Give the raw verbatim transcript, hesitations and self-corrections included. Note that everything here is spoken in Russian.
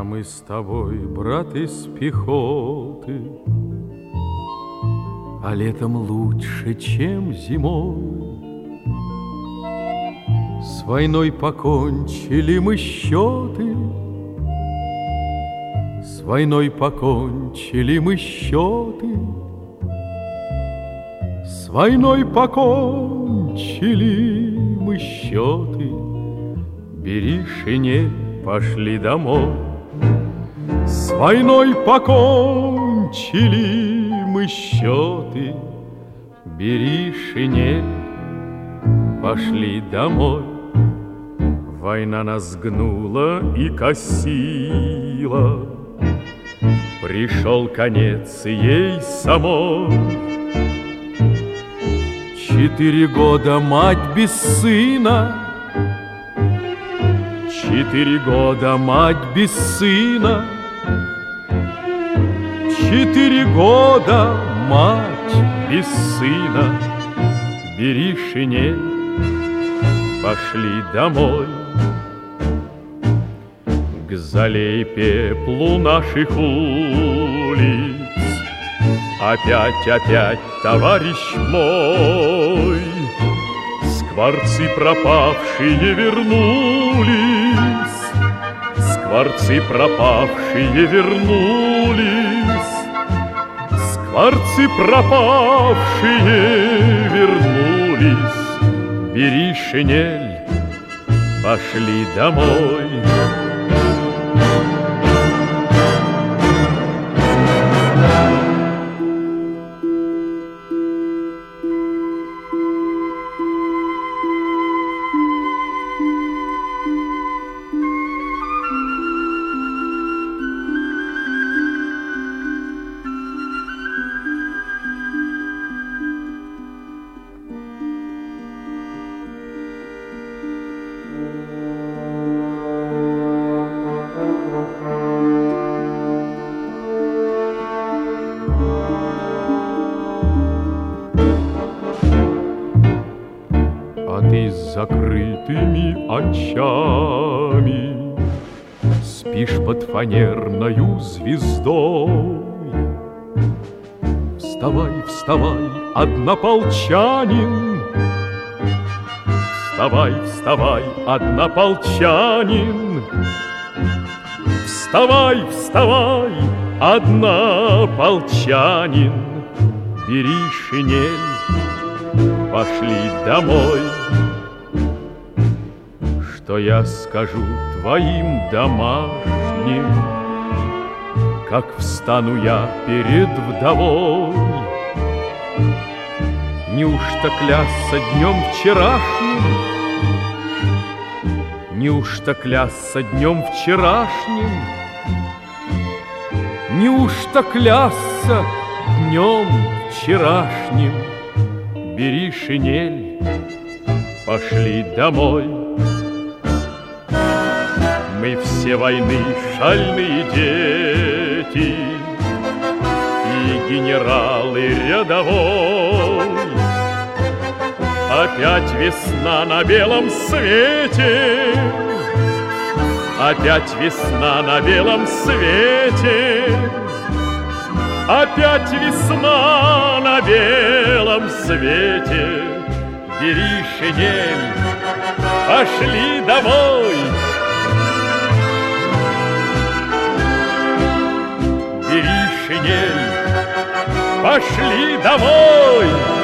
мы с тобой, брат, из пехоты, а летом лучше, чем зимой. С войной покончили мы счеты, с войной покончили мы счеты, с войной покончили мы счеты. Бери шинель, пошли домой. С войной покончили мы счеты. Бери шинель, пошли домой. Война нас гнула и косила, пришел конец ей самой. Четыре года мать без сына, четыре года мать без сына, четыре года мать без сына. Бери шинель, пошли домой. К золе и пеплу наших улиц опять, опять, товарищ мой, скворцы пропавшие вернулись, скворцы пропавшие вернулись, скворцы пропавшие вернулись. Бери шинель, пошли домой. С закрытыми очами спишь под фанерною звездой. Вставай, вставай, однополчанин, вставай, вставай, однополчанин, вставай, вставай, однополчанин. Бери шинель, пошли домой. Что я скажу твоим домашним, как встану я перед вдовой? Неужто клясться днем вчерашним? Неужто клясться днем вчерашним? Неужто клясться днем вчерашним? Бери шинель, пошли домой. Мы все войны шальные дети, и генералы рядовой. Опять весна на белом свете, опять весна на белом свете, опять весна на белом свете. Бери шинель, пошли домой. Бери шинель, пошли домой.